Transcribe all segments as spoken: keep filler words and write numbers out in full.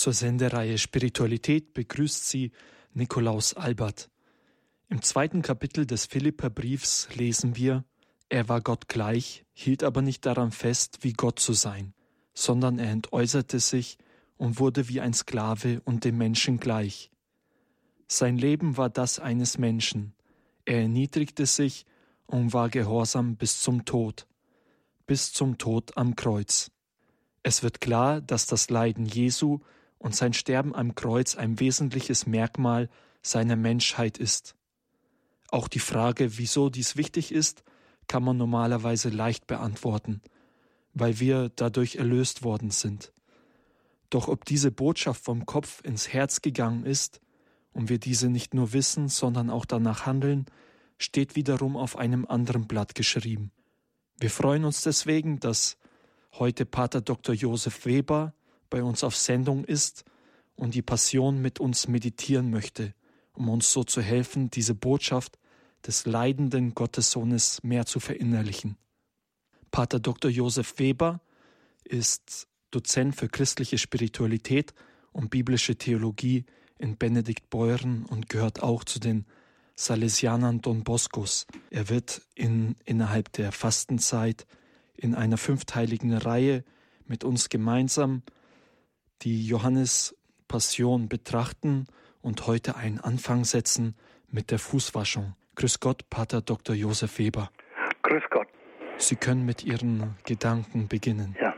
Zur Sendereihe Spiritualität begrüßt Sie Nikolaus Albert. Im zweiten Kapitel des Philipperbriefs lesen wir: Er war Gott gleich, hielt aber nicht daran fest, wie Gott zu sein, sondern er entäußerte sich und wurde wie ein Sklave und dem Menschen gleich. Sein Leben war das eines Menschen. Er erniedrigte sich und war gehorsam bis zum Tod, bis zum Tod am Kreuz. Es wird klar, dass das Leiden Jesu und sein Sterben am Kreuz ein wesentliches Merkmal seiner Menschheit ist. Auch die Frage, wieso dies wichtig ist, kann man normalerweise leicht beantworten, weil wir dadurch erlöst worden sind. Doch ob diese Botschaft vom Kopf ins Herz gegangen ist und wir diese nicht nur wissen, sondern auch danach handeln, steht wiederum auf einem anderen Blatt geschrieben. Wir freuen uns deswegen, dass heute Pater Doktor Josef Weber bei uns auf Sendung ist und die Passion mit uns meditieren möchte, um uns so zu helfen, diese Botschaft des leidenden Gottessohnes mehr zu verinnerlichen. Pater Doktor Josef Weber ist Dozent für christliche Spiritualität und biblische Theologie in Benediktbeuern und gehört auch zu den Salesianern Don Boscos. Er wird in, innerhalb der Fastenzeit in einer fünfteiligen Reihe mit uns gemeinsam die Johannes-Passion betrachten und heute einen Anfang setzen mit der Fußwaschung. Grüß Gott, Pater Doktor Josef Weber. Grüß Gott. Sie können mit Ihren Gedanken beginnen. Ja.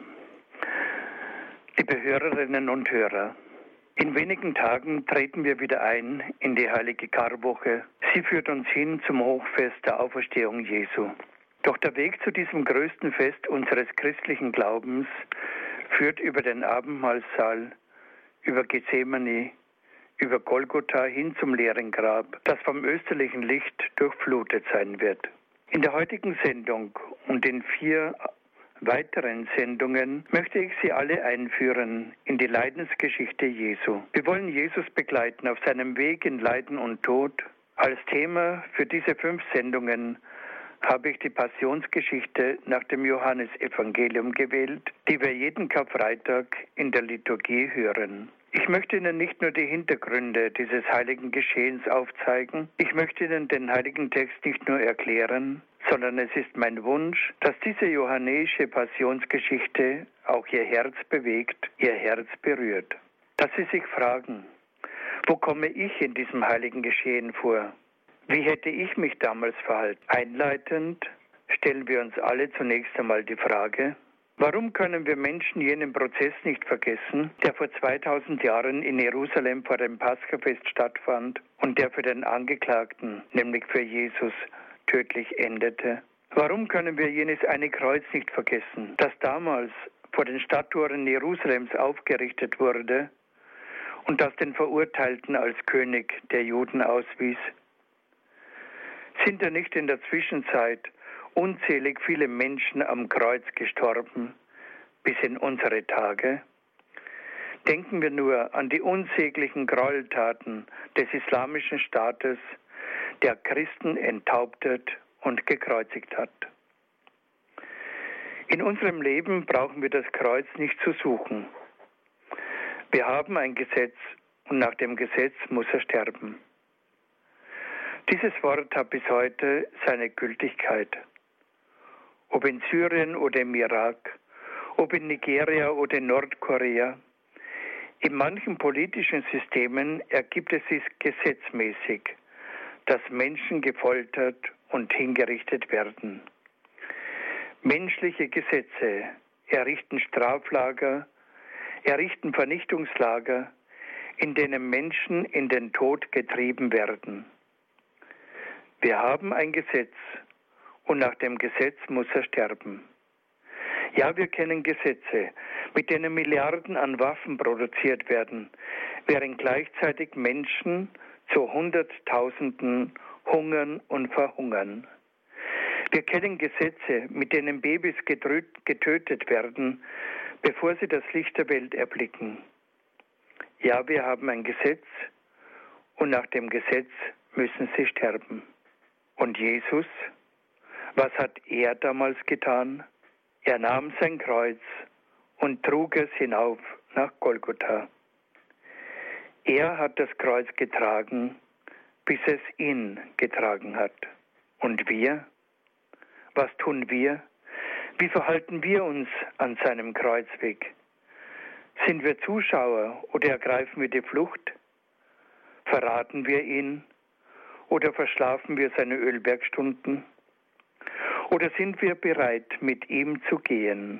Liebe Hörerinnen und Hörer, in wenigen Tagen treten wir wieder ein in die heilige Karwoche. Sie führt uns hin zum Hochfest der Auferstehung Jesu. Doch der Weg zu diesem größten Fest unseres christlichen Glaubens führt über den Abendmahlsaal, über Gethsemane, über Golgotha hin zum leeren Grab, das vom österlichen Licht durchflutet sein wird. In der heutigen Sendung und in vier weiteren Sendungen möchte ich Sie alle einführen in die Leidensgeschichte Jesu. Wir wollen Jesus begleiten auf seinem Weg in Leiden und Tod. Als Thema für diese fünf Sendungen habe ich die Passionsgeschichte nach dem Johannesevangelium gewählt, die wir jeden Karfreitag in der Liturgie hören. Ich möchte Ihnen nicht nur die Hintergründe dieses heiligen Geschehens aufzeigen, ich möchte Ihnen den heiligen Text nicht nur erklären, sondern es ist mein Wunsch, dass diese johannäische Passionsgeschichte auch Ihr Herz bewegt, Ihr Herz berührt. Dass Sie sich fragen, wo komme ich in diesem heiligen Geschehen vor? Wie hätte ich mich damals verhalten? Einleitend stellen wir uns alle zunächst einmal die Frage: Warum können wir Menschen jenen Prozess nicht vergessen, der vor zweitausend Jahren in Jerusalem vor dem Paschafest stattfand und der für den Angeklagten, nämlich für Jesus, tödlich endete? Warum können wir jenes eine Kreuz nicht vergessen, das damals vor den Stadttoren Jerusalems aufgerichtet wurde und das den Verurteilten als König der Juden auswies? Sind da nicht in der Zwischenzeit unzählig viele Menschen am Kreuz gestorben, bis in unsere Tage? Denken wir nur an die unsäglichen Gräueltaten des islamischen Staates, der Christen enthauptet und gekreuzigt hat. In unserem Leben brauchen wir das Kreuz nicht zu suchen. Wir haben ein Gesetz und nach dem Gesetz muss er sterben. Dieses Wort hat bis heute seine Gültigkeit. Ob in Syrien oder im Irak, ob in Nigeria oder in Nordkorea, in manchen politischen Systemen ergibt es sich gesetzmäßig, dass Menschen gefoltert und hingerichtet werden. Menschliche Gesetze errichten Straflager, errichten Vernichtungslager, in denen Menschen in den Tod getrieben werden. Wir haben ein Gesetz und nach dem Gesetz muss er sterben. Ja, wir kennen Gesetze, mit denen Milliarden an Waffen produziert werden, während gleichzeitig Menschen zu Hunderttausenden hungern und verhungern. Wir kennen Gesetze, mit denen Babys getötet werden, bevor sie das Licht der Welt erblicken. Ja, wir haben ein Gesetz und nach dem Gesetz müssen sie sterben. Und Jesus, was hat er damals getan? Er nahm sein Kreuz und trug es hinauf nach Golgotha. Er hat das Kreuz getragen, bis es ihn getragen hat. Und wir? Was tun wir? Wie verhalten wir uns an seinem Kreuzweg? Sind wir Zuschauer oder ergreifen wir die Flucht? Verraten wir ihn oder verschlafen wir seine Ölbergstunden? Oder sind wir bereit, mit ihm zu gehen?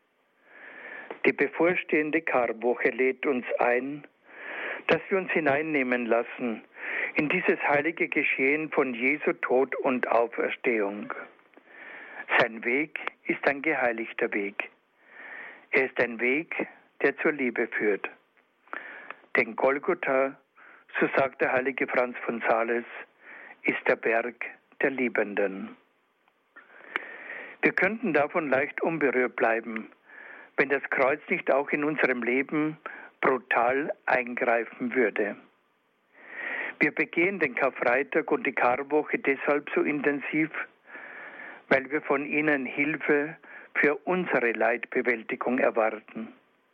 Die bevorstehende Karwoche lädt uns ein, dass wir uns hineinnehmen lassen in dieses heilige Geschehen von Jesu Tod und Auferstehung. Sein Weg ist ein geheiligter Weg. Er ist ein Weg, der zur Liebe führt. Denn Golgotha, so sagt der heilige Franz von Sales, ist der Berg der Liebenden. Wir könnten davon leicht unberührt bleiben, wenn das Kreuz nicht auch in unserem Leben brutal eingreifen würde. Wir begehen den Karfreitag und die Karwoche deshalb so intensiv, weil wir von ihnen Hilfe für unsere Leidbewältigung erwarten.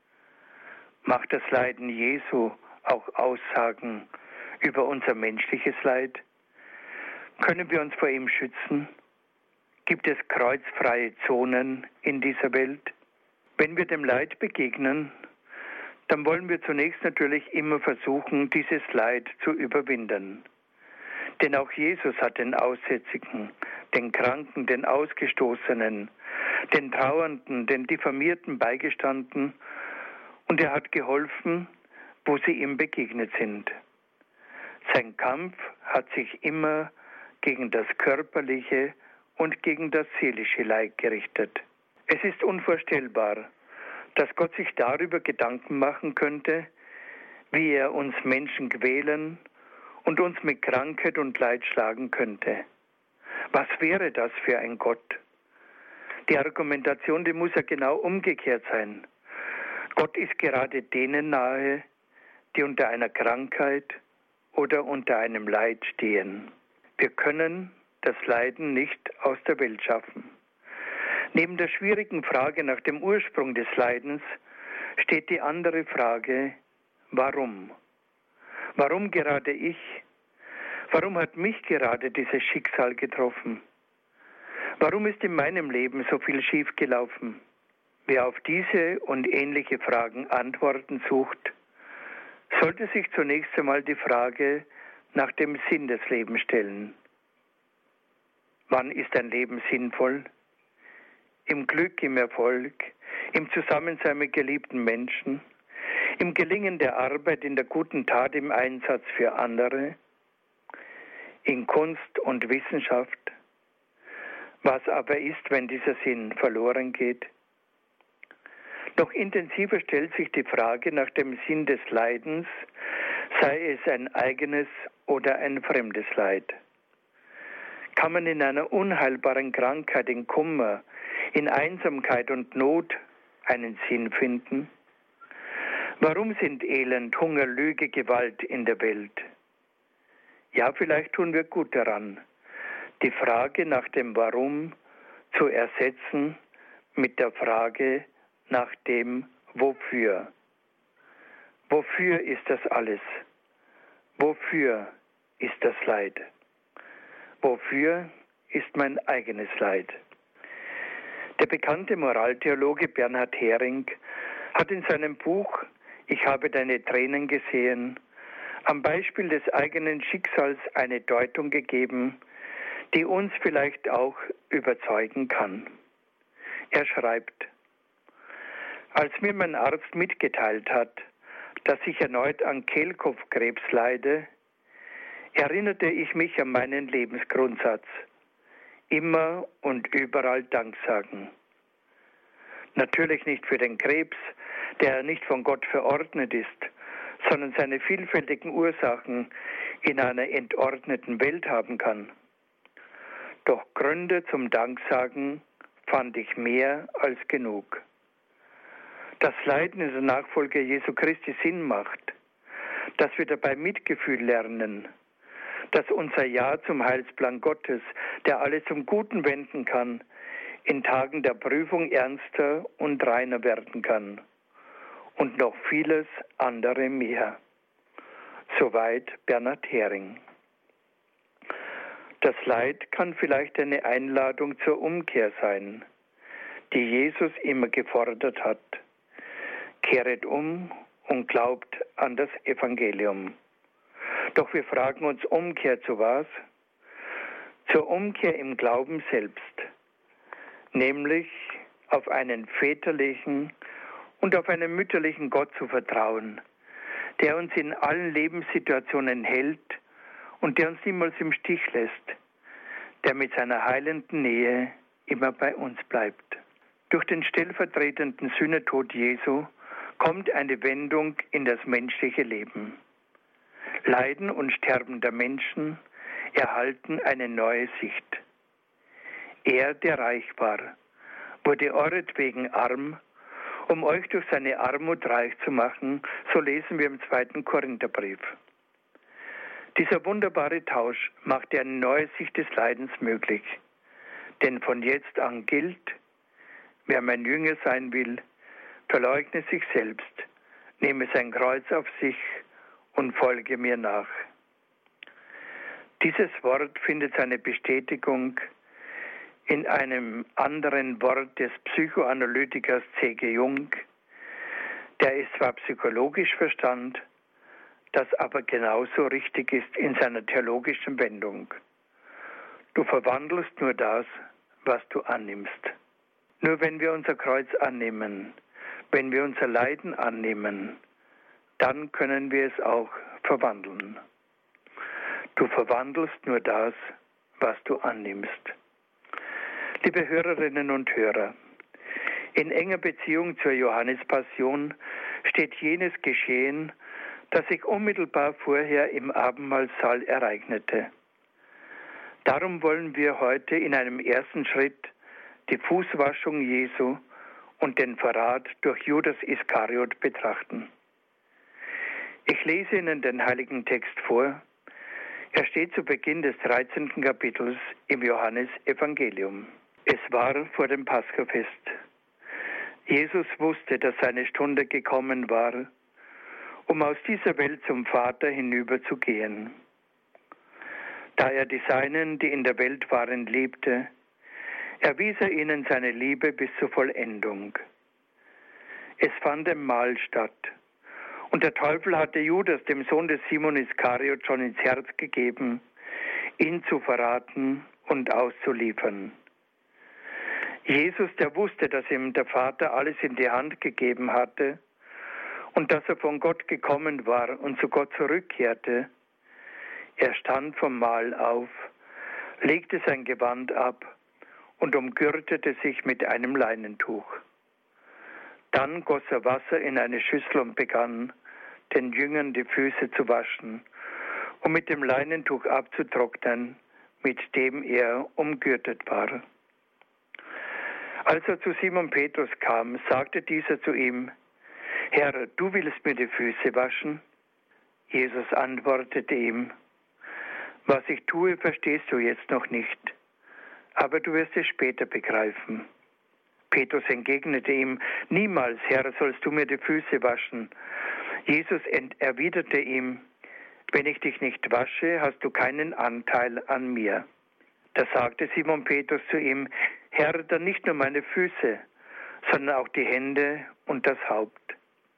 Macht das Leiden Jesu auch Aussagen über unser menschliches Leid? Können wir uns vor ihm schützen? Gibt es kreuzfreie Zonen in dieser Welt? Wenn wir dem Leid begegnen, dann wollen wir zunächst natürlich immer versuchen, dieses Leid zu überwinden. Denn auch Jesus hat den Aussätzigen, den Kranken, den Ausgestoßenen, den Trauernden, den Diffamierten beigestanden und er hat geholfen, wo sie ihm begegnet sind. Sein Kampf hat sich immer gegen das körperliche und gegen das seelische Leid gerichtet. Es ist unvorstellbar, dass Gott sich darüber Gedanken machen könnte, wie er uns Menschen quälen und uns mit Krankheit und Leid schlagen könnte. Was wäre das für ein Gott? Die Argumentation, die muss ja genau umgekehrt sein. Gott ist gerade denen nahe, die unter einer Krankheit oder unter einem Leid stehen. Wir können das Leiden nicht aus der Welt schaffen. Neben der schwierigen Frage nach dem Ursprung des Leidens steht die andere Frage, warum? Warum gerade ich? Warum hat mich gerade dieses Schicksal getroffen? Warum ist in meinem Leben so viel schiefgelaufen? Wer auf diese und ähnliche Fragen Antworten sucht, sollte sich zunächst einmal die Frage nach dem Sinn des Lebens stellen. Wann ist ein Leben sinnvoll? Im Glück, im Erfolg, im Zusammensein mit geliebten Menschen, im Gelingen der Arbeit, in der guten Tat, im Einsatz für andere, in Kunst und Wissenschaft. Was aber ist, wenn dieser Sinn verloren geht? Noch intensiver stellt sich die Frage nach dem Sinn des Leidens, sei es ein eigenes oder ein fremdes Leid. Kann man in einer unheilbaren Krankheit, in Kummer, in Einsamkeit und Not einen Sinn finden? Warum sind Elend, Hunger, Lüge, Gewalt in der Welt? Ja, vielleicht tun wir gut daran, die Frage nach dem Warum zu ersetzen mit der Frage nach dem Wofür. Wofür ist das alles? Wofür ist das Leid? Wofür ist mein eigenes Leid? Der bekannte Moraltheologe Bernhard Häring hat in seinem Buch »Ich habe deine Tränen gesehen« am Beispiel des eigenen Schicksals eine Deutung gegeben, die uns vielleicht auch überzeugen kann. Er schreibt: Als mir mein Arzt mitgeteilt hat, dass ich erneut an Kehlkopfkrebs leide, erinnerte ich mich an meinen Lebensgrundsatz: immer und überall Dank sagen. Natürlich nicht für den Krebs, der nicht von Gott verordnet ist, sondern seine vielfältigen Ursachen in einer entordneten Welt haben kann. Doch Gründe zum Danksagen fand ich mehr als genug. Dass Leiden in der Nachfolge Jesu Christi Sinn macht, dass wir dabei Mitgefühl lernen, dass unser Ja zum Heilsplan Gottes, der alles zum Guten wenden kann, in Tagen der Prüfung ernster und reiner werden kann. Und noch vieles andere mehr. Soweit Bernhard Häring. Das Leid kann vielleicht eine Einladung zur Umkehr sein, die Jesus immer gefordert hat. Kehret um und glaubt an das Evangelium. Doch wir fragen uns, Umkehr zu was? Zur Umkehr im Glauben selbst, nämlich auf einen väterlichen und auf einen mütterlichen Gott zu vertrauen, der uns in allen Lebenssituationen hält und der uns niemals im Stich lässt, der mit seiner heilenden Nähe immer bei uns bleibt. Durch den stellvertretenden Sühnetod Jesu kommt eine Wendung in das menschliche Leben. Leiden und Sterben der Menschen erhalten eine neue Sicht. Er, der reich war, wurde euretwegen arm, um euch durch seine Armut reich zu machen, so lesen wir im zweiten Korintherbrief. Dieser wunderbare Tausch machte eine neue Sicht des Leidens möglich. Denn von jetzt an gilt, wer mein Jünger sein will, verleugne sich selbst, nehme sein Kreuz auf sich und folge mir nach. Dieses Wort findet seine Bestätigung in einem anderen Wort des Psychoanalytikers C G Jung, der es zwar psychologisch verstand, das aber genauso richtig ist in seiner theologischen Wendung. Du verwandelst nur das, was du annimmst. Nur wenn wir unser Kreuz annehmen, wenn wir unser Leiden annehmen, dann können wir es auch verwandeln. Du verwandelst nur das, was du annimmst. Liebe Hörerinnen und Hörer, in enger Beziehung zur Johannespassion steht jenes Geschehen, das sich unmittelbar vorher im Abendmahlsaal ereignete. Darum wollen wir heute in einem ersten Schritt die Fußwaschung Jesu und den Verrat durch Judas Iskariot betrachten. Ich lese Ihnen den heiligen Text vor. Er steht zu Beginn des dreizehnten Kapitels im Johannesevangelium. Es war vor dem Paschafest. Jesus wusste, dass seine Stunde gekommen war, um aus dieser Welt zum Vater hinüberzugehen. Da er die Seinen, die in der Welt waren, liebte, erwies er ihnen seine Liebe bis zur Vollendung. Es fand ein Mahl statt, und der Teufel hatte Judas, dem Sohn des Simon Iskariot, schon ins Herz gegeben, ihn zu verraten und auszuliefern. Jesus, der wusste, dass ihm der Vater alles in die Hand gegeben hatte und dass er von Gott gekommen war und zu Gott zurückkehrte, er stand vom Mahl auf, legte sein Gewand ab und umgürtete sich mit einem Leinentuch. Dann goss er Wasser in eine Schüssel und begann, den Jüngern die Füße zu waschen und mit dem Leinentuch abzutrocknen, mit dem er umgürtet war. Als er zu Simon Petrus kam, sagte dieser zu ihm: Herr, du willst mir die Füße waschen? Jesus antwortete ihm: Was ich tue, verstehst du jetzt noch nicht, aber du wirst es später begreifen. Petrus entgegnete ihm: Niemals, Herr, sollst du mir die Füße waschen. Jesus erwiderte ihm: Wenn ich dich nicht wasche, hast du keinen Anteil an mir. Da sagte Simon Petrus zu ihm: Herr, dann nicht nur meine Füße, sondern auch die Hände und das Haupt.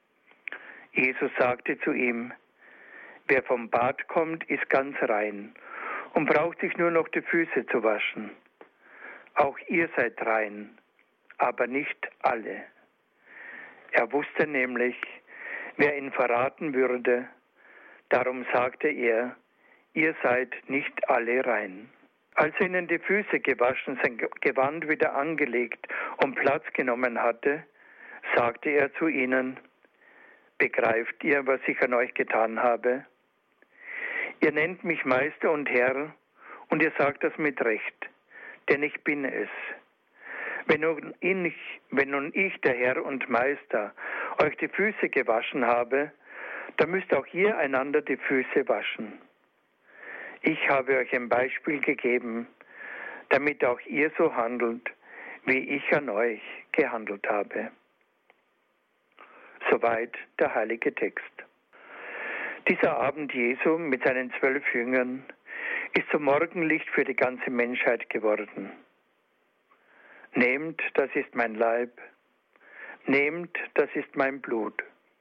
Jesus sagte zu ihm: Wer vom Bad kommt, ist ganz rein und braucht sich nur noch die Füße zu waschen. Auch ihr seid rein, aber nicht alle. Er wusste nämlich, wer ihn verraten würde. Darum sagte er: Ihr seid nicht alle rein. Als er ihnen die Füße gewaschen, sein Gewand wieder angelegt und Platz genommen hatte, sagte er zu ihnen: Begreift ihr, was ich an euch getan habe? Ihr nennt mich Meister und Herr, und ihr sagt das mit Recht, denn ich bin es. Wenn nun ich, wenn nun ich, der Herr und Meister, euch die Füße gewaschen habe, dann müsst auch ihr einander die Füße waschen. Ich habe euch ein Beispiel gegeben, damit auch ihr so handelt, wie ich an euch gehandelt habe. Soweit der heilige Text. Dieser Abend Jesu mit seinen zwölf Jüngern ist zum Morgenlicht für die ganze Menschheit geworden. Nehmt, das ist mein Leib, nehmt, das ist mein Blut.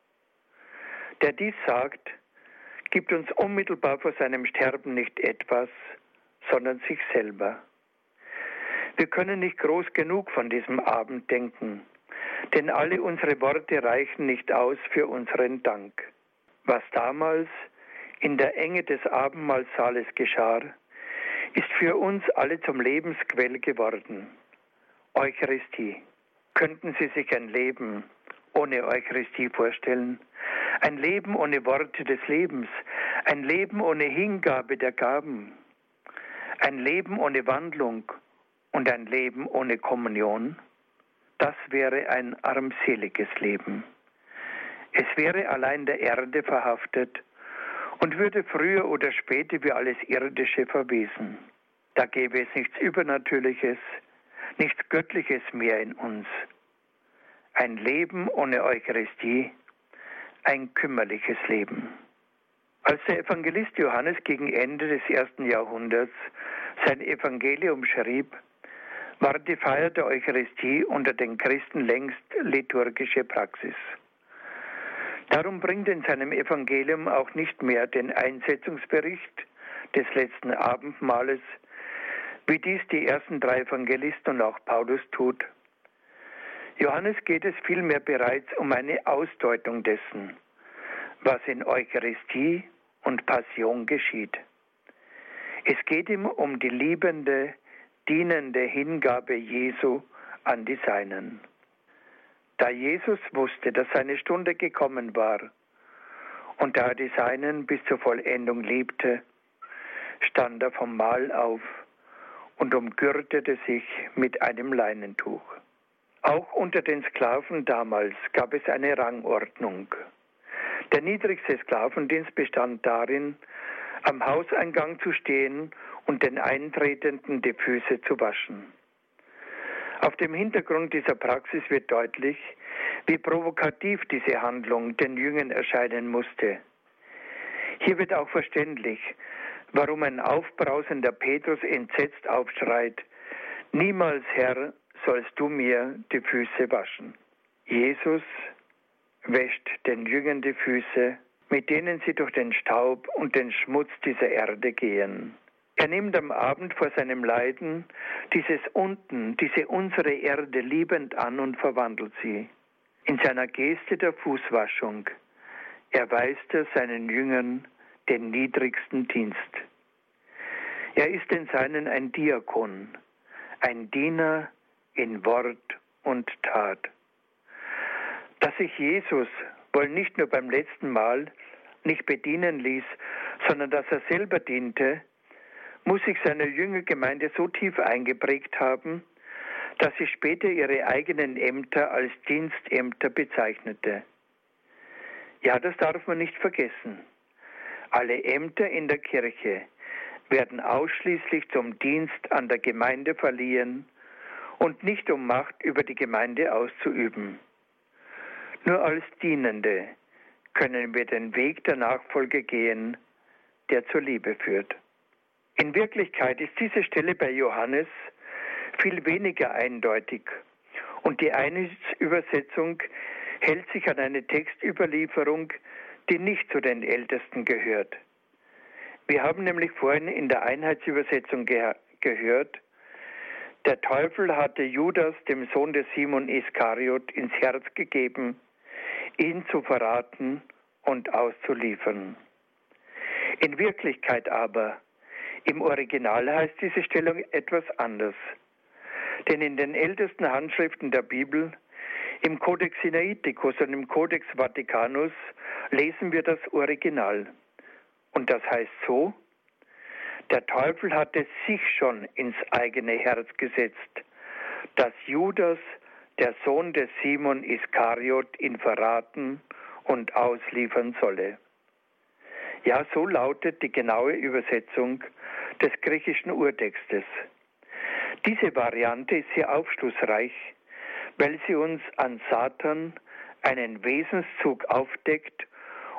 Der dies sagt, gibt uns unmittelbar vor seinem Sterben nicht etwas, sondern sich selber. Wir können nicht groß genug von diesem Abend denken, denn alle unsere Worte reichen nicht aus für unseren Dank. Was damals in der Enge des Abendmahlsaales geschah, ist für uns alle zum Lebensquell geworden. Eucharistie. Könnten Sie sich ein Leben ohne Eucharistie vorstellen? Ein Leben ohne Worte des Lebens, ein Leben ohne Hingabe der Gaben, ein Leben ohne Wandlung und ein Leben ohne Kommunion? Das wäre ein armseliges Leben. Es wäre allein der Erde verhaftet und würde früher oder später wie alles Irdische verwesen. Da gäbe es nichts Übernatürliches, nichts Göttliches mehr in uns. Ein Leben ohne Eucharistie, ein kümmerliches Leben. Als der Evangelist Johannes gegen Ende des ersten Jahrhunderts sein Evangelium schrieb, war die Feier der Eucharistie unter den Christen längst liturgische Praxis. Darum bringt in seinem Evangelium auch nicht mehr den Einsetzungsbericht des letzten Abendmahles, wie dies die ersten drei Evangelisten und auch Paulus tut. Johannes geht es vielmehr bereits um eine Ausdeutung dessen, was in Eucharistie und Passion geschieht. Es geht ihm um die liebende, dienende Hingabe Jesu an die Seinen. Da Jesus wusste, dass seine Stunde gekommen war und da er die Seinen bis zur Vollendung liebte, stand er vom Mahl auf und umgürtete sich mit einem Leinentuch. Auch unter den Sklaven damals gab es eine Rangordnung. Der niedrigste Sklavendienst bestand darin, am Hauseingang zu stehen und den Eintretenden die Füße zu waschen. Auf dem Hintergrund dieser Praxis wird deutlich, wie provokativ diese Handlung den Jüngern erscheinen musste. Hier wird auch verständlich, warum ein aufbrausender Petrus entsetzt aufschreit: Niemals, Herr, sollst du mir die Füße waschen. Jesus wäscht den Jüngern die Füße, mit denen sie durch den Staub und den Schmutz dieser Erde gehen. Er nimmt am Abend vor seinem Leiden dieses Unten, diese unsere Erde liebend an und verwandelt sie. In seiner Geste der Fußwaschung erweist er seinen Jüngern den niedrigsten Dienst. Er ist den Seinen ein Diakon, ein Diener in Wort und Tat. Dass sich Jesus wohl nicht nur beim letzten Mal nicht bedienen ließ, sondern dass er selber diente, muss sich seine Jüngergemeinde so tief eingeprägt haben, dass sie später ihre eigenen Ämter als Dienstämter bezeichnete. Ja, das darf man nicht vergessen. Alle Ämter in der Kirche werden ausschließlich zum Dienst an der Gemeinde verliehen und nicht um Macht über die Gemeinde auszuüben. Nur als Dienende können wir den Weg der Nachfolge gehen, der zur Liebe führt. In Wirklichkeit ist diese Stelle bei Johannes viel weniger eindeutig und die Einheitsübersetzung hält sich an eine Textüberlieferung, die nicht zu den Ältesten gehört. Wir haben nämlich vorhin in der Einheitsübersetzung ge- gehört, der Teufel hatte Judas, dem Sohn des Simon Iskariot, ins Herz gegeben, ihn zu verraten und auszuliefern. In Wirklichkeit aber, im Original heißt diese Stellung etwas anders. Denn in den ältesten Handschriften der Bibel, im Codex Sinaiticus und im Codex Vaticanus, lesen wir das Original. Und das heißt so: Der Teufel hatte sich schon ins eigene Herz gesetzt, dass Judas, der Sohn des Simon Iskariot, ihn verraten und ausliefern solle. Ja, so lautet die genaue Übersetzung des griechischen Urtextes. Diese Variante ist sehr aufschlussreich, weil sie uns an Satan einen Wesenszug aufdeckt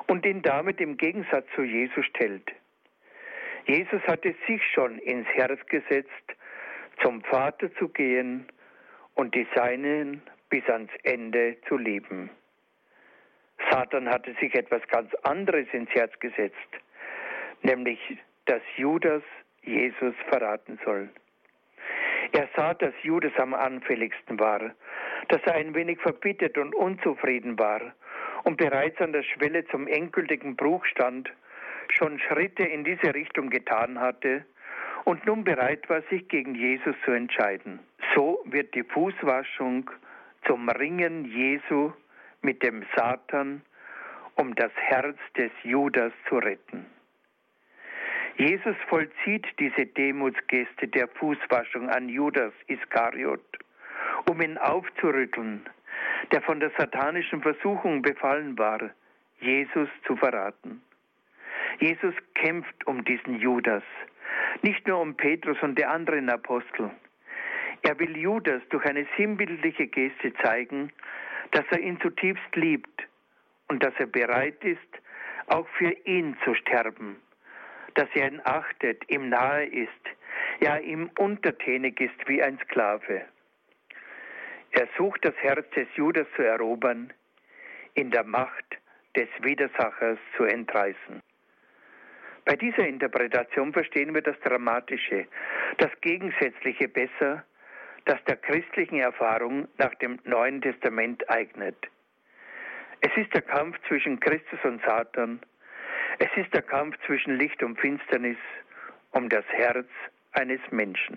und ihn damit im Gegensatz zu Jesus stellt. Jesus hatte sich schon ins Herz gesetzt, zum Vater zu gehen und die Seinen bis ans Ende zu lieben. Satan hatte sich etwas ganz anderes ins Herz gesetzt, nämlich, dass Judas Jesus verraten soll. Er sah, dass Judas am anfälligsten war, dass er ein wenig verbittert und unzufrieden war und bereits an der Schwelle zum endgültigen Bruch stand, schon Schritte in diese Richtung getan hatte und nun bereit war, sich gegen Jesus zu entscheiden. So wird die Fußwaschung zum Ringen Jesu mit dem Satan, um das Herz des Judas zu retten. Jesus vollzieht diese Demutsgeste der Fußwaschung an Judas Iskariot, um ihn aufzurütteln, der von der satanischen Versuchung befallen war, Jesus zu verraten. Jesus kämpft um diesen Judas, nicht nur um Petrus und die anderen Apostel. Er will Judas durch eine sinnbildliche Geste zeigen, dass er ihn zutiefst liebt und dass er bereit ist, auch für ihn zu sterben, dass er ihn achtet, ihm nahe ist, ja ihm untertänig ist wie ein Sklave. Er sucht das Herz des Judas zu erobern, in der Macht des Widersachers zu entreißen. Bei dieser Interpretation verstehen wir das Dramatische, das Gegensätzliche besser, das der christlichen Erfahrung nach dem Neuen Testament eignet. Es ist der Kampf zwischen Christus und Satan. Es ist der Kampf zwischen Licht und Finsternis um das Herz eines Menschen.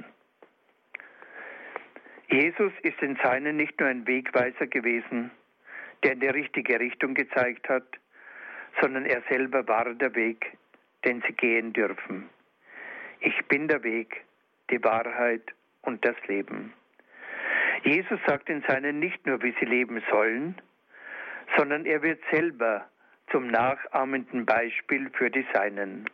Jesus ist in Seinen nicht nur ein Wegweiser gewesen, der in die richtige Richtung gezeigt hat, sondern er selber war der Weg, den sie gehen dürfen. Ich bin der Weg, die Wahrheit und das Leben. Jesus sagt in Seinen nicht nur, wie sie leben sollen, sondern er wird selber zum nachahmenden Beispiel für die Seinen.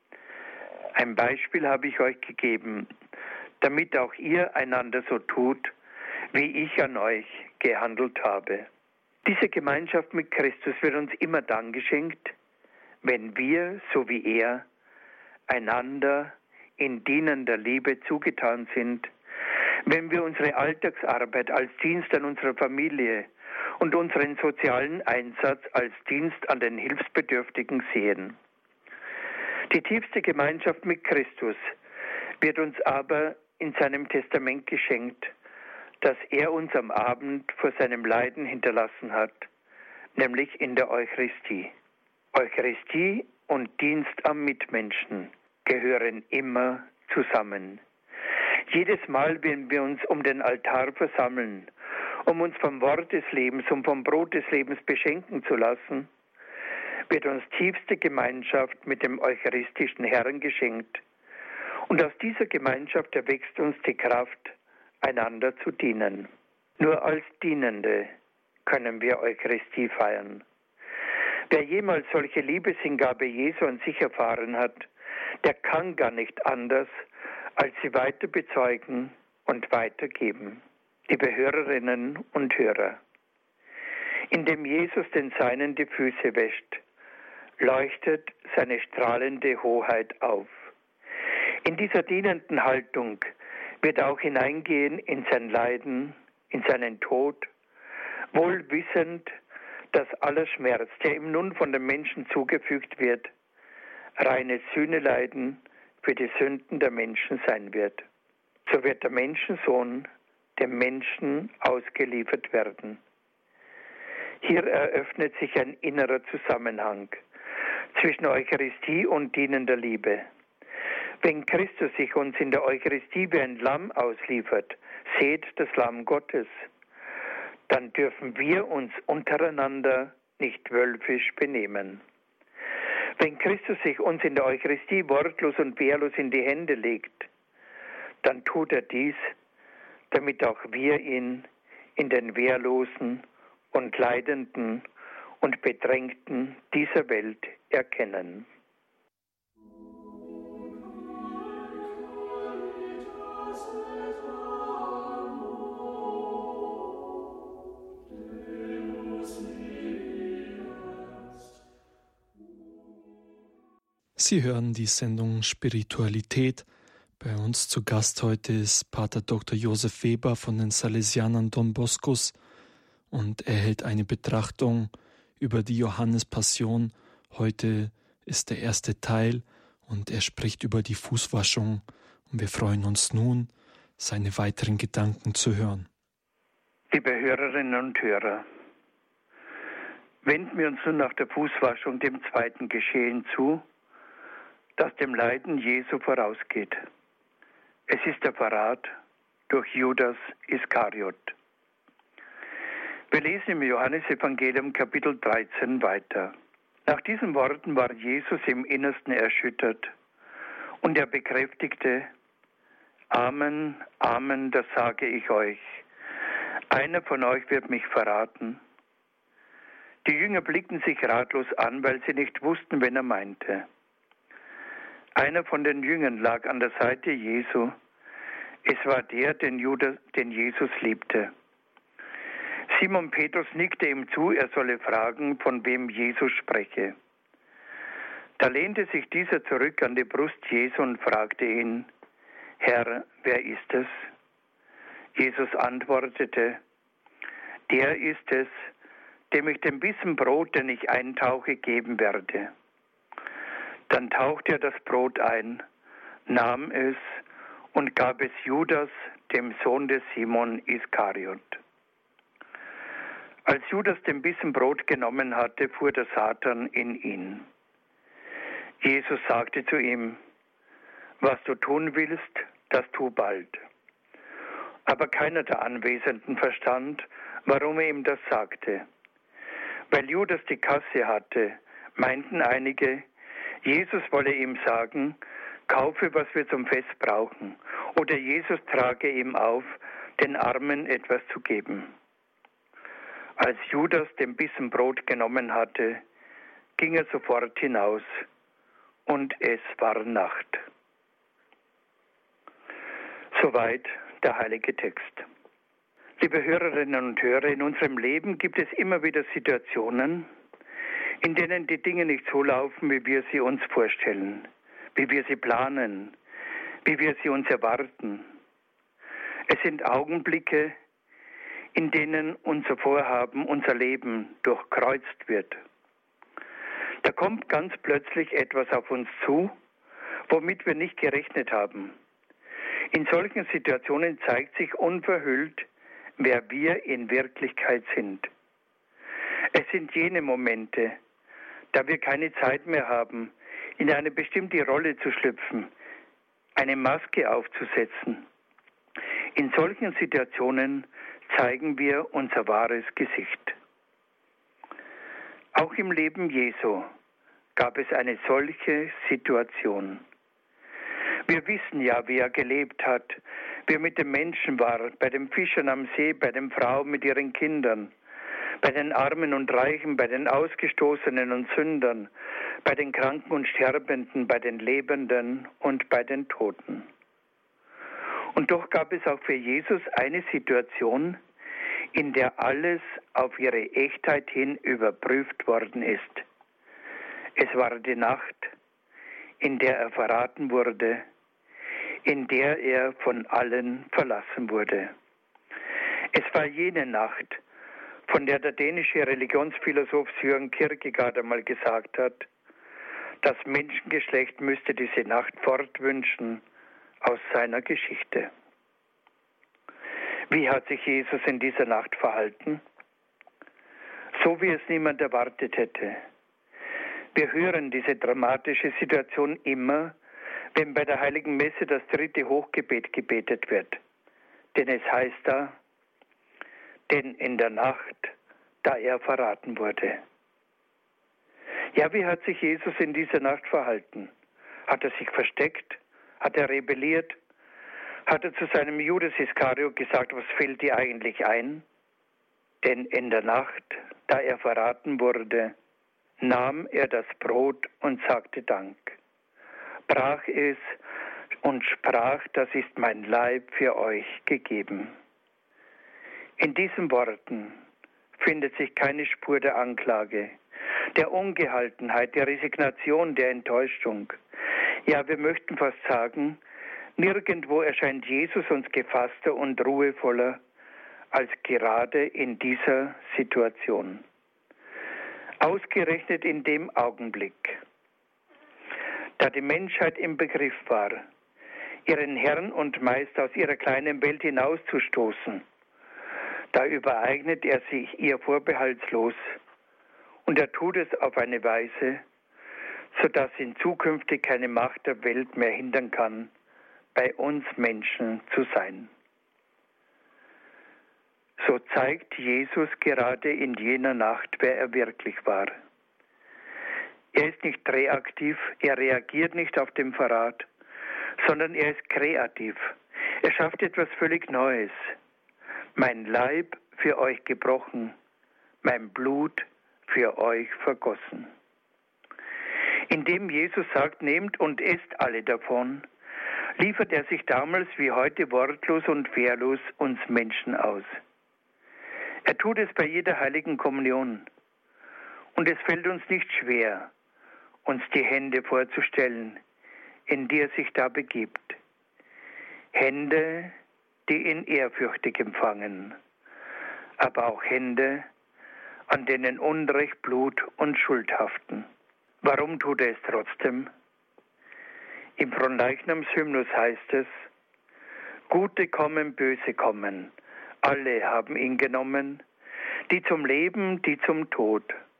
Ein Beispiel habe ich euch gegeben, damit auch ihr einander so tut, wie ich an euch gehandelt habe. Diese Gemeinschaft mit Christus wird uns immer dann geschenkt, wenn wir, so wie er, einander in dienender Liebe zugetan sind, wenn wir unsere Alltagsarbeit als Dienst an unserer Familie und unseren sozialen Einsatz als Dienst an den Hilfsbedürftigen sehen. Die tiefste Gemeinschaft mit Christus wird uns aber in seinem Testament geschenkt, das er uns am Abend vor seinem Leiden hinterlassen hat, nämlich in der Eucharistie. Eucharistie und Dienst am Mitmenschen gehören immer zusammen. Jedes Mal, wenn wir uns um den Altar versammeln, um uns vom Wort des Lebens und vom Brot des Lebens beschenken zu lassen, wird uns tiefste Gemeinschaft mit dem eucharistischen Herrn geschenkt. Und aus dieser Gemeinschaft erwächst uns die Kraft, einander zu dienen. Nur als Dienende können wir Eucharistie feiern. Wer jemals solche Liebeshingabe Jesu an sich erfahren hat, der kann gar nicht anders, als sie weiter bezeugen und weitergeben. Liebe Hörerinnen und Hörer, indem Jesus den Seinen die Füße wäscht, leuchtet seine strahlende Hoheit auf. In dieser dienenden Haltung wird er auch hineingehen in sein Leiden, in seinen Tod, wohl wissend, dass aller Schmerz, der ihm nun von den Menschen zugefügt wird, reines Sühneleiden für die Sünden der Menschen sein wird. So wird der Menschensohn dem Menschen ausgeliefert werden. Hier eröffnet sich ein innerer Zusammenhang zwischen Eucharistie und dienender Liebe. Wenn Christus sich uns in der Eucharistie wie ein Lamm ausliefert, seht das Lamm Gottes, dann dürfen wir uns untereinander nicht wölfisch benehmen. Wenn Christus sich uns in der Eucharistie wortlos und wehrlos in die Hände legt, dann tut er dies, damit auch wir ihn in den Wehrlosen und Leidenden und Bedrängten dieser Welt erkennen. Sie hören die Sendung Spiritualität. Bei uns zu Gast heute ist Pater Doktor Josef Weber von den Salesianern Don Boscos und er hält eine Betrachtung über die Johannespassion. Heute ist der erste Teil und er spricht über die Fußwaschung und wir freuen uns nun, seine weiteren Gedanken zu hören. Liebe Hörerinnen und Hörer, wenden wir uns nun nach der Fußwaschung dem zweiten Geschehen zu, das dem Leiden Jesu vorausgeht. Es ist der Verrat durch Judas Iskariot. Wir lesen im Johannesevangelium Kapitel dreizehn weiter. Nach diesen Worten war Jesus im Innersten erschüttert und er bekräftigte: Amen, Amen, das sage ich euch. Einer von euch wird mich verraten. Die Jünger blickten sich ratlos an, weil sie nicht wussten, wen er meinte. Einer von den Jüngern lag an der Seite Jesu. Es war der, den, Judas, den Jesus liebte. Simon Petrus nickte ihm zu, er solle fragen, von wem Jesus spreche. Da lehnte sich dieser zurück an die Brust Jesu und fragte ihn: Herr, wer ist es? Jesus antwortete: Der ist es, dem ich den Bissen Brot, den ich eintauche, geben werde. Dann tauchte er das Brot ein, nahm es und gab es Judas, dem Sohn des Simon Iskariot. Als Judas den Bissen Brot genommen hatte, fuhr der Satan in ihn. Jesus sagte zu ihm: Was du tun willst, das tu bald. Aber keiner der Anwesenden verstand, warum er ihm das sagte. Weil Judas die Kasse hatte, meinten einige, Jesus wolle ihm sagen: Kaufe, was wir zum Fest brauchen, oder Jesus trage ihm auf, den Armen etwas zu geben. Als Judas den Bissen Brot genommen hatte, ging er sofort hinaus, und es war Nacht. Soweit der heilige Text. Liebe Hörerinnen und Hörer, in unserem Leben gibt es immer wieder Situationen, in denen die Dinge nicht so laufen, wie wir sie uns vorstellen, wie wir sie planen, wie wir sie uns erwarten. Es sind Augenblicke, in denen unser Vorhaben, unser Leben durchkreuzt wird. Da kommt ganz plötzlich etwas auf uns zu, womit wir nicht gerechnet haben. In solchen Situationen zeigt sich unverhüllt, wer wir in Wirklichkeit sind. Es sind jene Momente, da wir keine Zeit mehr haben, in eine bestimmte Rolle zu schlüpfen, eine Maske aufzusetzen. In solchen Situationen zeigen wir unser wahres Gesicht. Auch im Leben Jesu gab es eine solche Situation. Wir wissen ja, wie er gelebt hat, wie er mit den Menschen war, bei den Fischern am See, bei den Frauen mit ihren Kindern, bei den Armen und Reichen, bei den Ausgestoßenen und Sündern, bei den Kranken und Sterbenden, bei den Lebenden und bei den Toten. Und doch gab es auch für Jesus eine Situation, in der alles auf ihre Echtheit hin überprüft worden ist. Es war die Nacht, in der er verraten wurde, in der er von allen verlassen wurde. Es war jene Nacht, von der der dänische Religionsphilosoph Søren Kierkegaard einmal gesagt hat, das Menschengeschlecht müsste diese Nacht fortwünschen aus seiner Geschichte. Wie hat sich Jesus in dieser Nacht verhalten? So wie es niemand erwartet hätte. Wir hören diese dramatische Situation immer, wenn bei der Heiligen Messe das dritte Hochgebet gebetet wird. Denn es heißt da: Denn in der Nacht, da er verraten wurde. Ja, wie hat sich Jesus in dieser Nacht verhalten? Hat er sich versteckt? Hat er rebelliert? Hat er zu seinem Judas Iskariot gesagt, was fällt dir eigentlich ein? Denn in der Nacht, da er verraten wurde, nahm er das Brot und sagte Dank, brach es und sprach: Das ist mein Leib für euch gegeben. In diesen Worten findet sich keine Spur der Anklage. der Ungehaltenheit, der Resignation, der Enttäuschung. Ja, wir möchten fast sagen, nirgendwo erscheint Jesus uns gefasster und ruhevoller als gerade in dieser Situation. Ausgerechnet in dem Augenblick, da die Menschheit im Begriff war, ihren Herrn und Meister aus ihrer kleinen Welt hinauszustoßen, da übereignet er sich ihr vorbehaltslos und er tut es auf eine Weise, sodass ihn zukünftig keine Macht der Welt mehr hindern kann, bei uns Menschen zu sein. So zeigt Jesus gerade in jener Nacht, wer er wirklich war. Er ist nicht reaktiv, er reagiert nicht auf den Verrat, sondern er ist kreativ. Er schafft etwas völlig Neues. Mein Leib für euch gebrochen, mein Blut für euch vergossen. Indem Jesus sagt, nehmt und esst alle davon, liefert er sich damals wie heute wortlos und wehrlos uns Menschen aus. Er tut es bei jeder heiligen Kommunion. Und es fällt uns nicht schwer, uns die Hände vorzustellen, in die er sich da begibt. Hände, die ihn ehrfürchtig empfangen, aber auch Hände, an denen Unrecht, Blut und Schuld haften. Warum tut er es trotzdem? Im Fronleichnamshymnus heißt es, Gute kommen, Böse kommen, alle haben ihn genommen, die zum Leben, die zum Tod.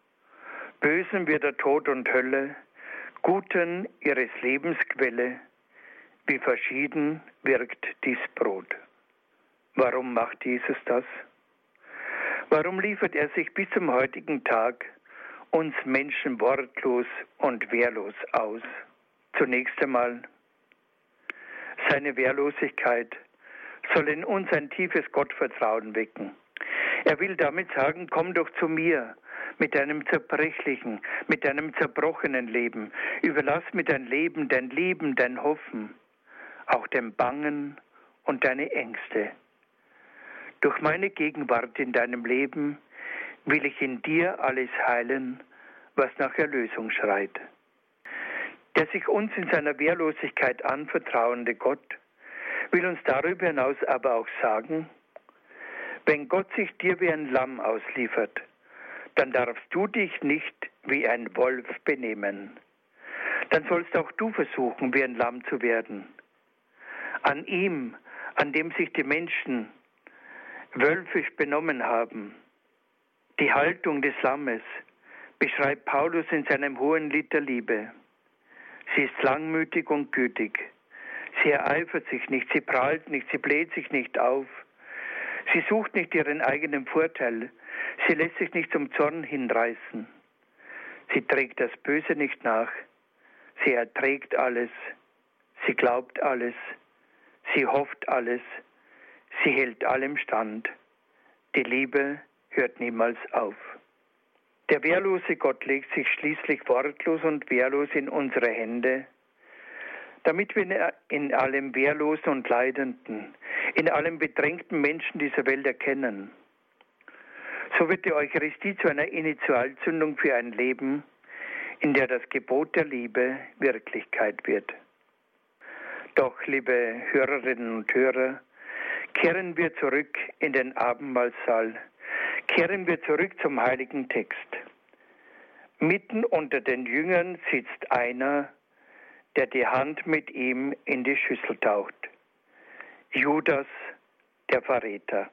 Bösen wird er Tod und Hölle, Guten ihres Lebens Quelle, wie verschieden wirkt dies Brot. Warum macht Jesus das? Warum liefert er sich bis zum heutigen Tag uns Menschen wortlos und wehrlos aus? Zunächst einmal, seine Wehrlosigkeit soll in uns ein tiefes Gottvertrauen wecken. Er will damit sagen, komm doch zu mir mit deinem zerbrechlichen, mit deinem zerbrochenen Leben. Überlass mir dein Leben, dein Lieben, dein Hoffen, auch dein Bangen und deine Ängste. Durch meine Gegenwart in deinem Leben will ich in dir alles heilen, was nach Erlösung schreit. Der sich uns in seiner Wehrlosigkeit anvertrauende Gott will uns darüber hinaus aber auch sagen, wenn Gott sich dir wie ein Lamm ausliefert, dann darfst du dich nicht wie ein Wolf benehmen. Dann sollst auch du versuchen, wie ein Lamm zu werden. An ihm, an dem sich die Menschen wölfisch benommen haben, die Haltung des Lammes, beschreibt Paulus in seinem hohen Lied der Liebe. Sie ist langmütig und gütig. Sie ereifert sich nicht, sie prahlt nicht, sie bläht sich nicht auf. Sie sucht nicht ihren eigenen Vorteil. Sie lässt sich nicht zum Zorn hinreißen. Sie trägt das Böse nicht nach. Sie erträgt alles. Sie glaubt alles. Sie hofft alles. Sie hält allem stand. Die Liebe hört niemals auf. Der wehrlose Gott legt sich schließlich wortlos und wehrlos in unsere Hände, damit wir in allem Wehrlosen und Leidenden, in allem bedrängten Menschen dieser Welt erkennen. So wird die Eucharistie zu einer Initialzündung für ein Leben, in der das Gebot der Liebe Wirklichkeit wird. Doch, liebe Hörerinnen und Hörer, kehren wir zurück in den Abendmahlsaal, kehren wir zurück zum heiligen Text. Mitten unter den Jüngern sitzt einer, der die Hand mit ihm in die Schüssel taucht. Judas, der Verräter.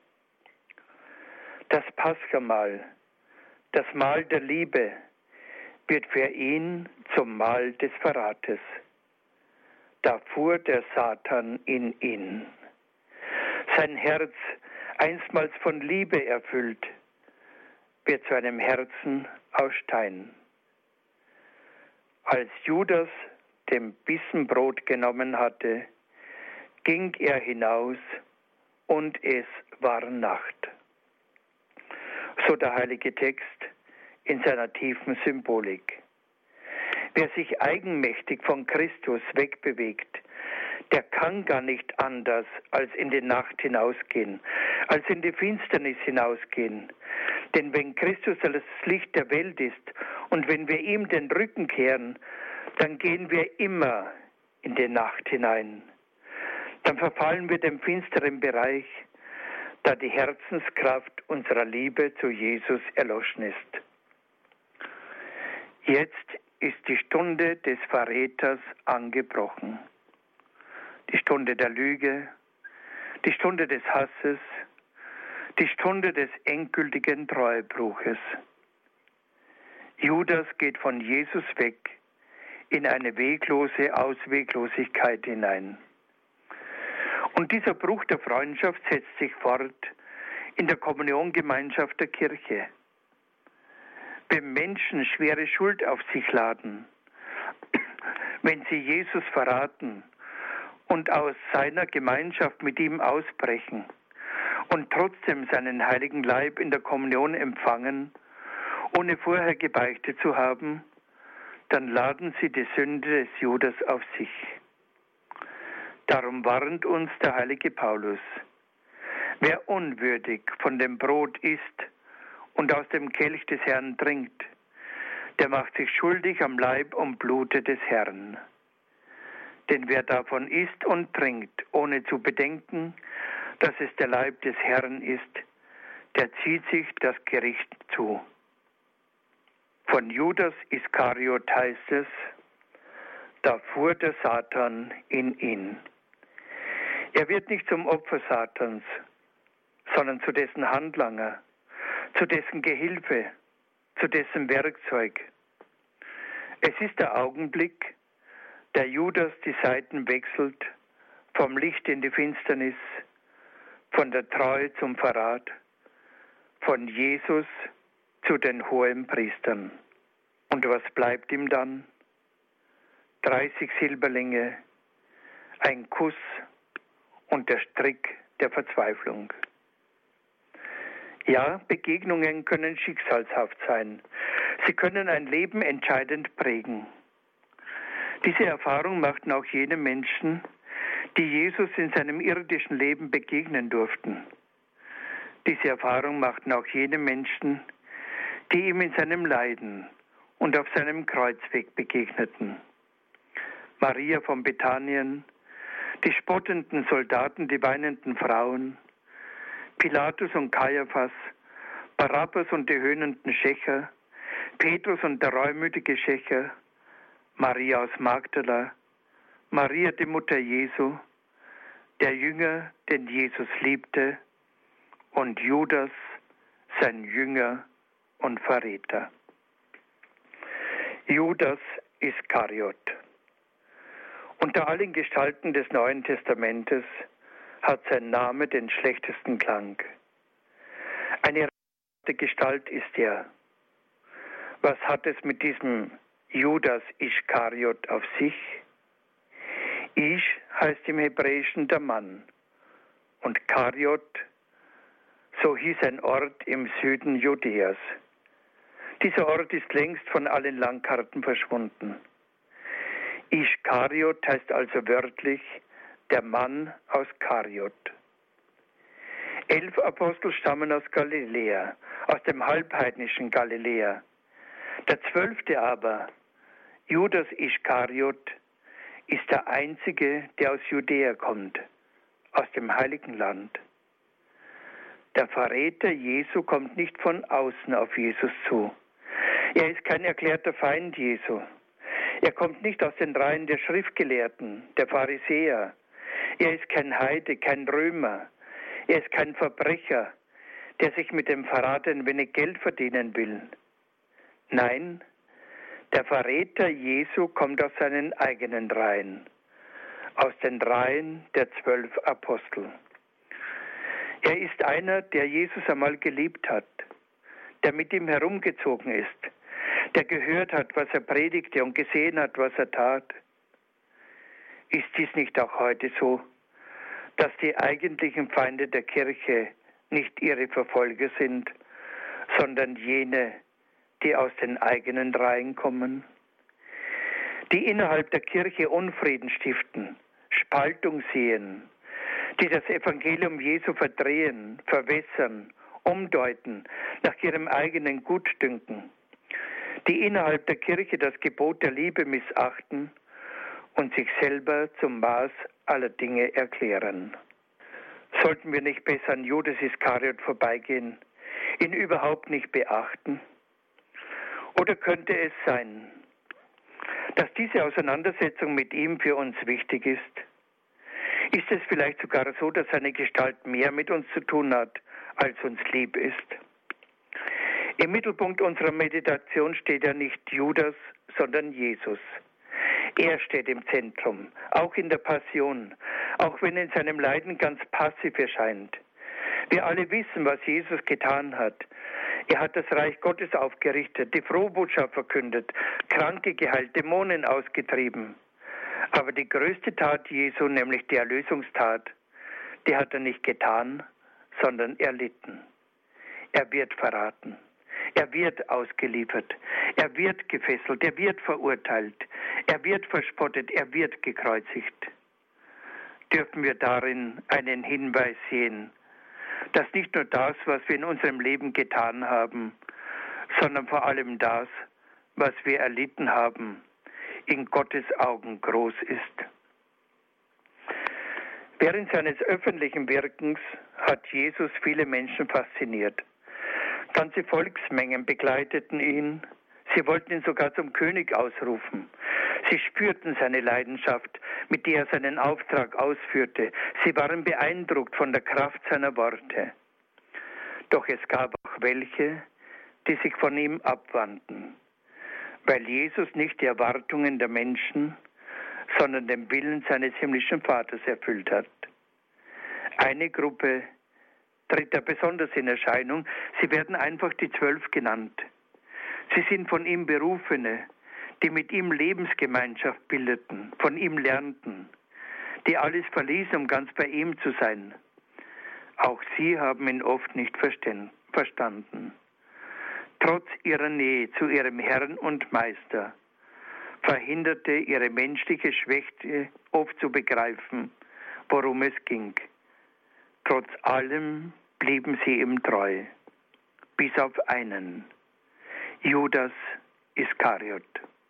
Das Paschamahl, das Mahl der Liebe, wird für ihn zum Mahl des Verrates. Da fuhr der Satan in ihn. Sein Herz, einstmals von Liebe erfüllt, wird zu einem Herzen aus Stein. Als Judas dem Bissen Brot genommen hatte, ging er hinaus und es war Nacht. So der heilige Text in seiner tiefen Symbolik. Wer sich eigenmächtig von Christus wegbewegt, der kann gar nicht anders als in die Nacht hinausgehen, als in die Finsternis hinausgehen. Denn wenn Christus das Licht der Welt ist Und wenn wir ihm den Rücken kehren, dann gehen wir immer in die Nacht hinein. Dann verfallen wir dem finsteren Bereich, da die Herzenskraft unserer Liebe zu Jesus erloschen ist. Jetzt ist die Stunde des Verräters angebrochen. Die Stunde der Lüge, die Stunde des Hasses, die Stunde des endgültigen Treuebruches. Judas geht von Jesus weg in eine weglose Ausweglosigkeit hinein. Und dieser Bruch der Freundschaft setzt sich fort in der Kommuniongemeinschaft der Kirche. Wenn Menschen schwere Schuld auf sich laden, wenn sie Jesus verraten und aus seiner Gemeinschaft mit ihm ausbrechen und trotzdem seinen heiligen Leib in der Kommunion empfangen, ohne vorher gebeichtet zu haben, dann laden sie die Sünde des Judas auf sich. Darum warnt uns der heilige Paulus: Wer unwürdig von dem Brot isst und aus dem Kelch des Herrn trinkt, der macht sich schuldig am Leib und Blute des Herrn. Denn wer davon isst und trinkt, ohne zu bedenken, dass es der Leib des Herrn ist, der zieht sich das Gericht zu. Von Judas Iskariot heißt es: Da fuhr der Satan in ihn. Er wird nicht zum Opfer Satans, sondern zu dessen Handlanger, zu dessen Gehilfe, zu dessen Werkzeug. Es ist der Augenblick, der Judas die Seiten wechselt, vom Licht in die Finsternis, von der Treue zum Verrat, von Jesus zu den Hohenpriestern. Und was bleibt ihm dann? dreißig Silberlinge, ein Kuss und der Strick der Verzweiflung. Ja, Begegnungen können schicksalshaft sein. Sie können ein Leben entscheidend prägen. Diese Erfahrung machten auch jene Menschen, die Jesus in seinem irdischen Leben begegnen durften. Diese Erfahrung machten auch jene Menschen, die ihm in seinem Leiden und auf seinem Kreuzweg begegneten. Maria von Bethanien, die spottenden Soldaten, die weinenden Frauen, Pilatus und Kaiaphas, Barabbas und die höhnenden Schächer, Petrus und der reumütige Schächer, Maria aus Magdala, Maria die Mutter Jesu, der Jünger, den Jesus liebte, und Judas, sein Jünger und Verräter. Judas Iskariot. Unter allen Gestalten des Neuen Testamentes hat sein Name den schlechtesten Klang. Eine Gestalt ist er. Was hat es mit diesem Judas Iskariot auf sich? Ish heißt im Hebräischen der Mann und Kariot, so hieß ein Ort im Süden Judäas. Dieser Ort ist längst von allen Landkarten verschwunden. Iskariot heißt also wörtlich der Mann aus Kariot. Elf Apostel stammen aus Galiläa, aus dem halbheidnischen Galiläa. Der zwölfte aber, Judas Iskariot, ist der einzige, der aus Judäa kommt, aus dem Heiligen Land. Der Verräter Jesu kommt nicht von außen auf Jesus zu. Er ist kein erklärter Feind Jesu. Er kommt nicht aus den Reihen der Schriftgelehrten, der Pharisäer. Er ist kein Heide, kein Römer. Er ist kein Verbrecher, der sich mit dem Verrat ein wenig Geld verdienen will. Nein, der Verräter Jesu kommt aus seinen eigenen Reihen, aus den Reihen der zwölf Apostel. Er ist einer, der Jesus einmal geliebt hat, der mit ihm herumgezogen ist, der gehört hat, was er predigte und gesehen hat, was er tat. Ist dies nicht auch heute so, dass die eigentlichen Feinde der Kirche nicht ihre Verfolger sind, sondern jene, die aus den eigenen Reihen kommen, die innerhalb der Kirche Unfrieden stiften, Spaltung sehen, die das Evangelium Jesu verdrehen, verwässern, umdeuten, nach ihrem eigenen Gutdünken, die innerhalb der Kirche das Gebot der Liebe missachten und sich selber zum Maß aller Dinge erklären. Sollten wir nicht besser an Judas Iskariot vorbeigehen, ihn überhaupt nicht beachten? Oder könnte es sein, dass diese Auseinandersetzung mit ihm für uns wichtig ist? Ist es vielleicht sogar so, dass seine Gestalt mehr mit uns zu tun hat, als uns lieb ist? Im Mittelpunkt unserer Meditation steht ja nicht Judas, sondern Jesus. Er steht im Zentrum, auch in der Passion, auch wenn er in seinem Leiden ganz passiv erscheint. Wir alle wissen, was Jesus getan hat. Er hat das Reich Gottes aufgerichtet, die Frohbotschaft verkündet, Kranke geheilt, Dämonen ausgetrieben. Aber die größte Tat Jesu, nämlich die Erlösungstat, die hat er nicht getan, sondern erlitten. Er wird verraten. Er wird ausgeliefert. Er wird gefesselt. Er wird verurteilt. Er wird verspottet. Er wird gekreuzigt. Dürfen wir darin einen Hinweis sehen, dass nicht nur das, was wir in unserem Leben getan haben, sondern vor allem das, was wir erlitten haben, in Gottes Augen groß ist. Während seines öffentlichen Wirkens hat Jesus viele Menschen fasziniert. Ganze Volksmengen begleiteten ihn. Sie wollten ihn sogar zum König ausrufen. Sie spürten seine Leidenschaft, mit der er seinen Auftrag ausführte. Sie waren beeindruckt von der Kraft seiner Worte. Doch es gab auch welche, die sich von ihm abwandten, weil Jesus nicht die Erwartungen der Menschen, sondern den Willen seines himmlischen Vaters erfüllt hat. Eine Gruppe tritt da besonders in Erscheinung. Sie werden einfach die Zwölf genannt. Sie sind von ihm Berufene, die mit ihm Lebensgemeinschaft bildeten, von ihm lernten, die alles verließen, um ganz bei ihm zu sein. Auch sie haben ihn oft nicht verstanden. Trotz ihrer Nähe zu ihrem Herrn und Meister verhinderte ihre menschliche Schwäche oft zu begreifen, worum es ging. Trotz allem blieben sie ihm treu, bis auf einen, Judas Iskariot.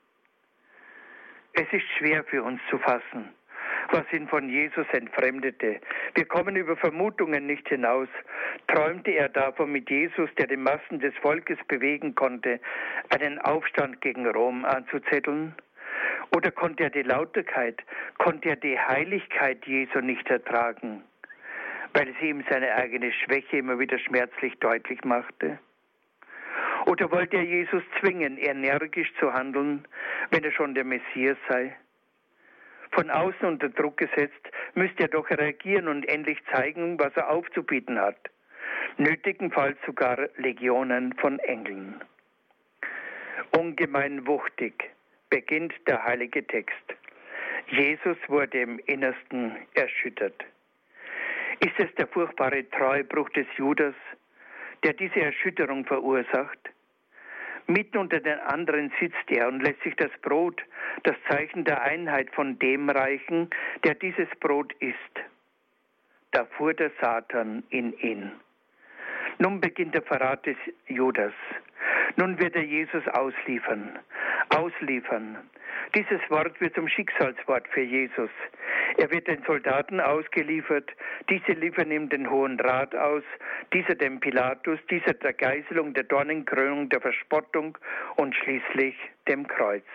Es ist schwer für uns zu fassen, was ihn von Jesus entfremdete. Wir kommen über Vermutungen nicht hinaus. Träumte er davon, mit Jesus, der die Massen des Volkes bewegen konnte, einen Aufstand gegen Rom anzuzetteln? Oder konnte er die Lauterkeit, konnte er die Heiligkeit Jesu nicht ertragen, weil sie ihm seine eigene Schwäche immer wieder schmerzlich deutlich machte? Oder wollte er Jesus zwingen, energisch zu handeln, wenn er schon der Messias sei? Von außen unter Druck gesetzt, müsste er doch reagieren und endlich zeigen, was er aufzubieten hat. Nötigenfalls sogar Legionen von Engeln. Ungemein wuchtig beginnt der heilige Text. Jesus wurde im Innersten erschüttert. Ist es der furchtbare Treubruch des Judas, der diese Erschütterung verursacht? Mitten unter den anderen sitzt er und lässt sich das Brot, das Zeichen der Einheit, von dem reichen, der dieses Brot isst. Da fuhr der Satan in ihn. Nun beginnt der Verrat des Judas. Nun wird er Jesus ausliefern. Ausliefern. Dieses Wort wird zum Schicksalswort für Jesus. Er wird den Soldaten ausgeliefert, diese liefern ihm den Hohen Rat aus, dieser dem Pilatus, dieser der Geißelung, der Dornenkrönung, der Verspottung und schließlich dem Kreuz.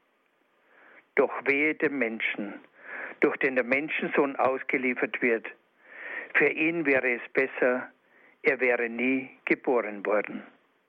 Doch wehe dem Menschen, durch den der Menschensohn ausgeliefert wird. Für ihn wäre es besser, er wäre nie geboren worden.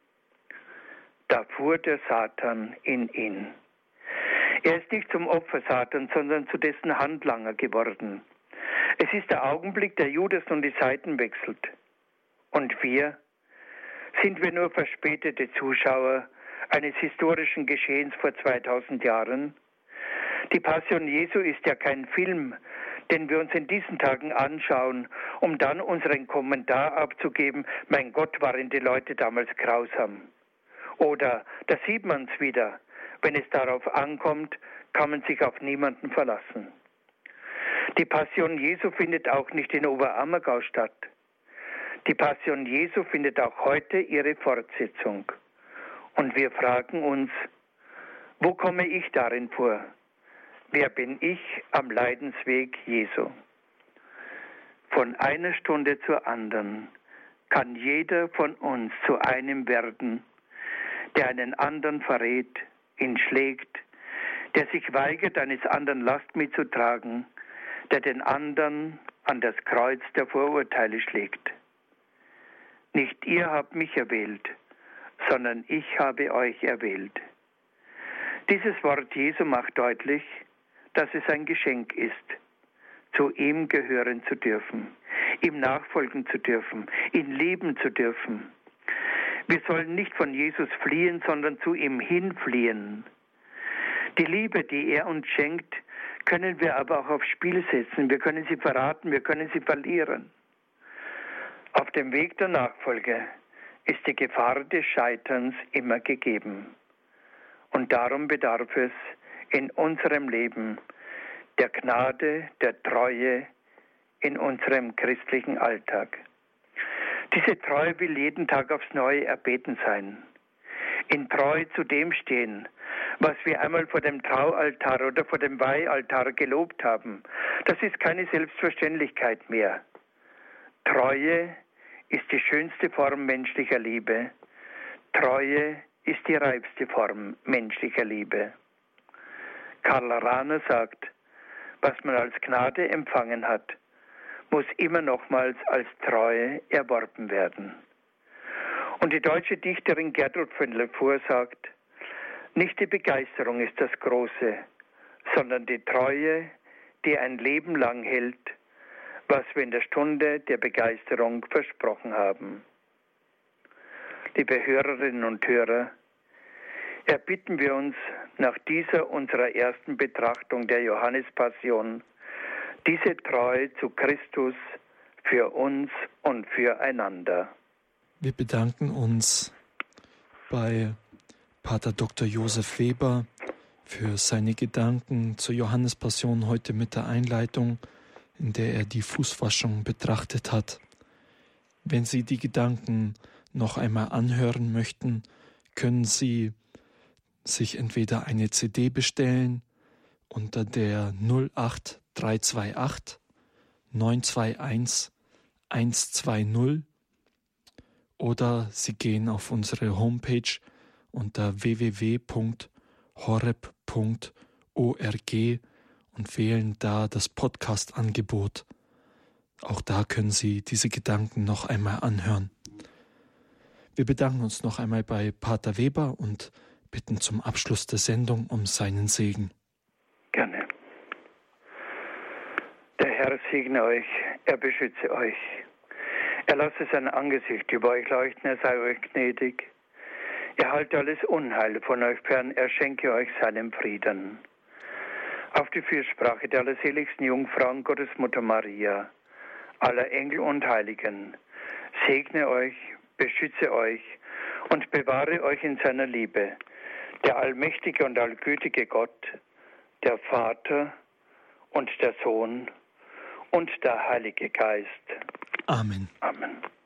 Da fuhr der Satan in ihn. Er ist nicht zum Opfer Satans, sondern zu dessen Handlanger geworden. Es ist der Augenblick, der Judas nun die Seiten wechselt. Und wir? Sind wir nur verspätete Zuschauer eines historischen Geschehens vor zweitausend Jahren? Die Passion Jesu ist ja kein Film, den wir uns in diesen Tagen anschauen, um dann unseren Kommentar abzugeben, mein Gott, waren die Leute damals grausam. Oder, da sieht man's wieder, wenn es darauf ankommt, kann man sich auf niemanden verlassen. Die Passion Jesu findet auch nicht in Oberammergau statt. Die Passion Jesu findet auch heute ihre Fortsetzung. Und wir fragen uns, wo komme ich darin vor? Wer bin ich am Leidensweg Jesu? Von einer Stunde zur anderen kann jeder von uns zu einem werden, der einen anderen verrät, ihn schlägt, der sich weigert, eines anderen Last mitzutragen, der den anderen an das Kreuz der Vorurteile schlägt. Nicht ihr habt mich erwählt, sondern ich habe euch erwählt. Dieses Wort Jesu macht deutlich, dass es ein Geschenk ist, zu ihm gehören zu dürfen, ihm nachfolgen zu dürfen, ihn lieben zu dürfen. Wir sollen nicht von Jesus fliehen, sondern zu ihm hinfliehen. Die Liebe, die er uns schenkt, können wir aber auch aufs Spiel setzen. Wir können sie verraten, wir können sie verlieren. Auf dem Weg der Nachfolge ist die Gefahr des Scheiterns immer gegeben. Und darum bedarf es in unserem Leben der Gnade, der Treue in unserem christlichen Alltag. Diese Treue will jeden Tag aufs Neue erbeten sein. In Treue zu dem stehen, was wir einmal vor dem Traualtar oder vor dem Weihaltar gelobt haben. Das ist keine Selbstverständlichkeit mehr. Treue ist die schönste Form menschlicher Liebe. Treue ist die reifste Form menschlicher Liebe. Karl Rahner sagt, was man als Gnade empfangen hat, muss immer nochmals als Treue erworben werden. Und die deutsche Dichterin Gertrud von Le Fur sagt, nicht die Begeisterung ist das Große, sondern die Treue, die ein Leben lang hält, was wir in der Stunde der Begeisterung versprochen haben. Liebe Hörerinnen und Hörer, erbitten wir uns nach dieser unserer ersten Betrachtung der Johannespassion diese Treue zu Christus für uns und füreinander. Wir bedanken uns bei Pater Doktor Josef Weber für seine Gedanken zur Johannespassion heute mit der Einleitung, in der er die Fußwaschung betrachtet hat. Wenn Sie die Gedanken noch einmal anhören möchten, können Sie sich entweder eine C D bestellen unter der null acht drei zwei acht neun zwei eins eins zwei null oder Sie gehen auf unsere Homepage unter w w w punkt horeb punkt org und wählen da das Podcast-Angebot. Auch da können Sie diese Gedanken noch einmal anhören. Wir bedanken uns noch einmal bei Pater Weber und bitten zum Abschluss der Sendung um seinen Segen. Gerne. Der Herr segne euch, er beschütze euch. Er lasse sein Angesicht über euch leuchten, er sei euch gnädig. Er halte alles Unheil von euch fern, er schenke euch seinen Frieden. Auf die Fürsprache der allerseligsten Jungfrau und Gottesmutter Maria, aller Engel und Heiligen, segne euch, beschütze euch und bewahre euch in seiner Liebe, der allmächtige und allgütige Gott, der Vater und der Sohn und der Heilige Geist. Amen. Amen.